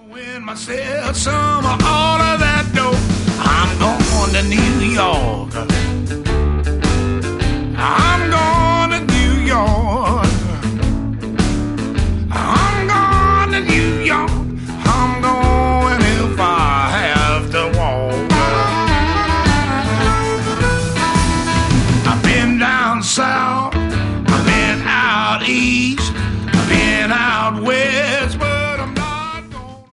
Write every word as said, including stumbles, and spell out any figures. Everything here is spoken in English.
Win myself some of all of that dough. I'm going to New